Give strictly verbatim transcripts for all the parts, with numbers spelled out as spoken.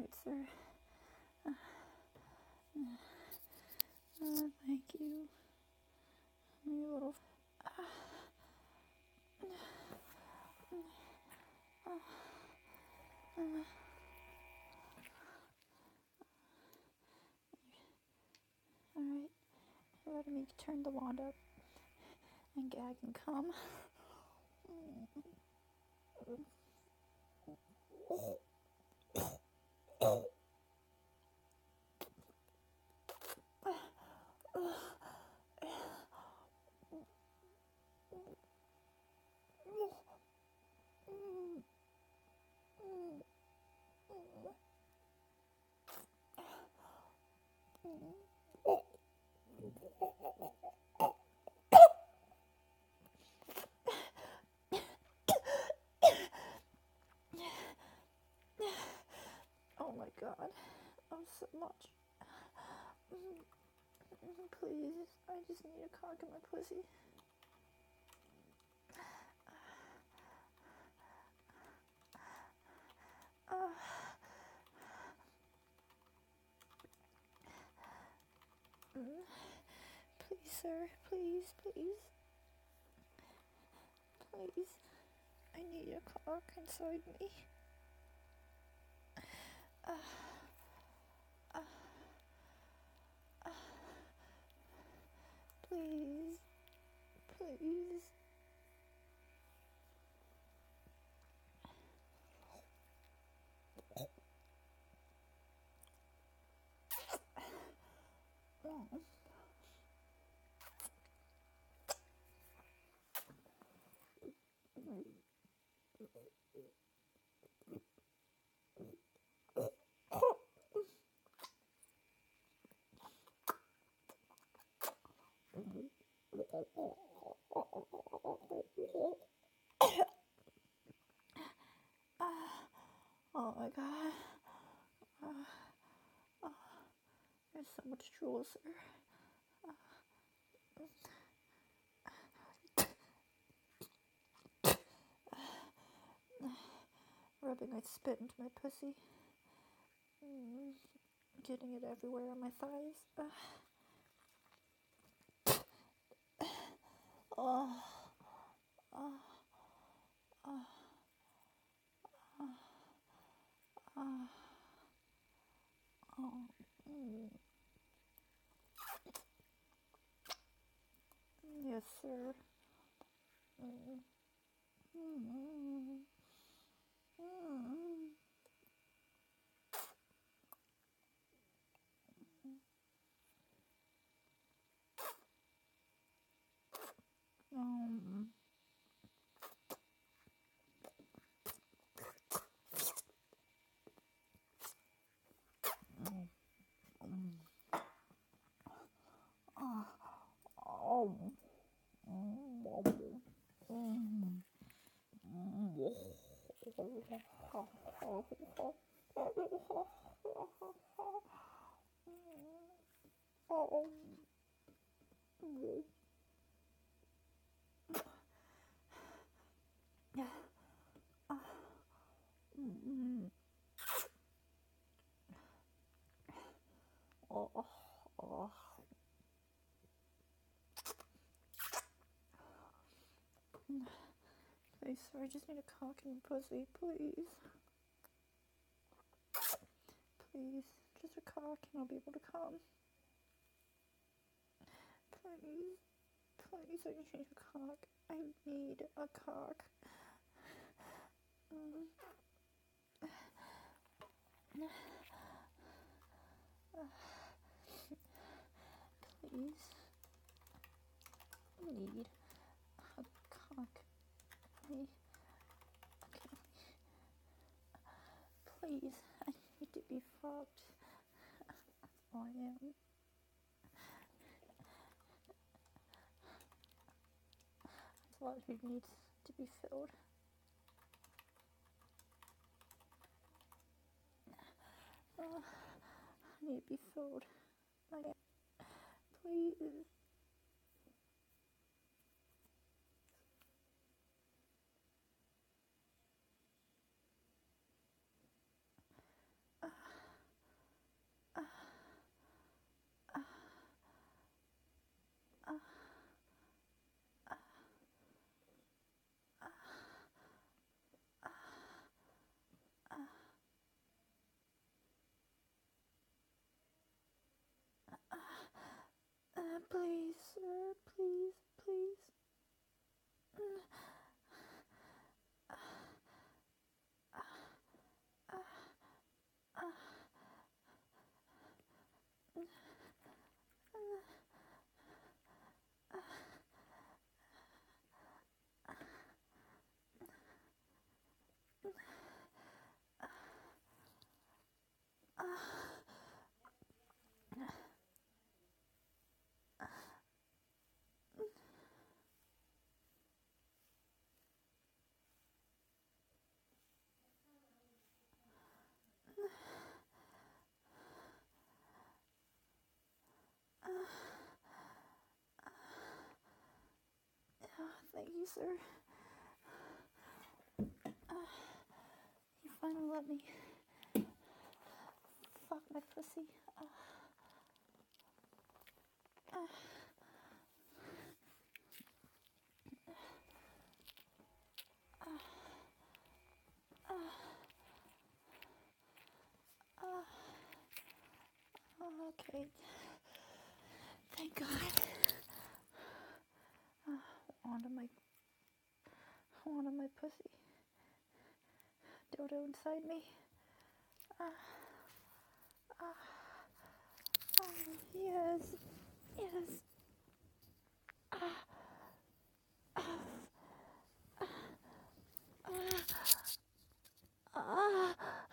Alright, sir. Uh, uh, thank you. You little. Uh, uh, uh, Alright, let me turn the wand up and gag and come. Oh my god, I'm so much. Please, I just need a cock in my pussy. Uh, please, sir, please, please, please. I need a cock inside me. Uh, uh, uh, please, please. Oh. Oh my god. Uh, uh, there's so much drool, sir. Rubbing my spit into my pussy. Mm, getting it everywhere on my thighs. Uh, oh. Oh. Oh. Oh. Oh. Mm. Yes, sir. Mm. Mm. Mm. Um. Mm. Mm. Oh. Oh. Mm. Mm. Oh. Mm. Oh. Oh. Please, sir, I just need a cock and pussy, please. Please, just a cock and I'll be able to come. Please, please, I just need a cock. I need a cock. Mm. Please, I need a cock. I, okay. Please, I need to be fucked. That's all I am. There's a lot who needs to be filled. Uh, I need to be filled. I, please. Please, sir, please, please. Thank you, sir. You finally let me fuck my pussy. Uh, uh, uh, uh, okay. Thank God. Uh, onto my, onto my pussy. Dodo inside me. Uh, uh, uh, yes, yes. Uh, uh, uh, uh, uh,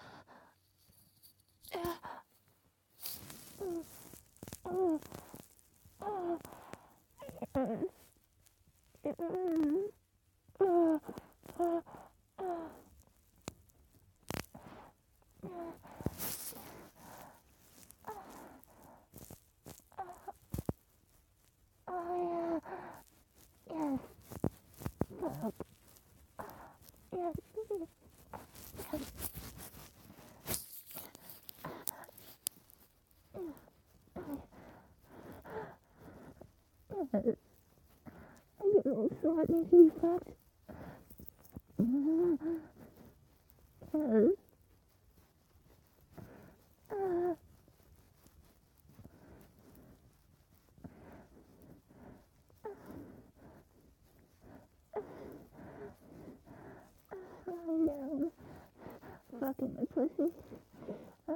fucking my pussy. Uh,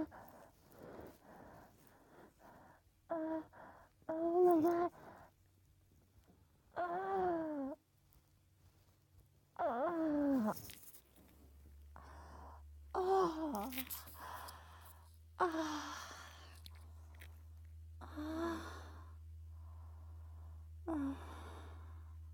uh, oh my God. Uh, uh, oh, ah.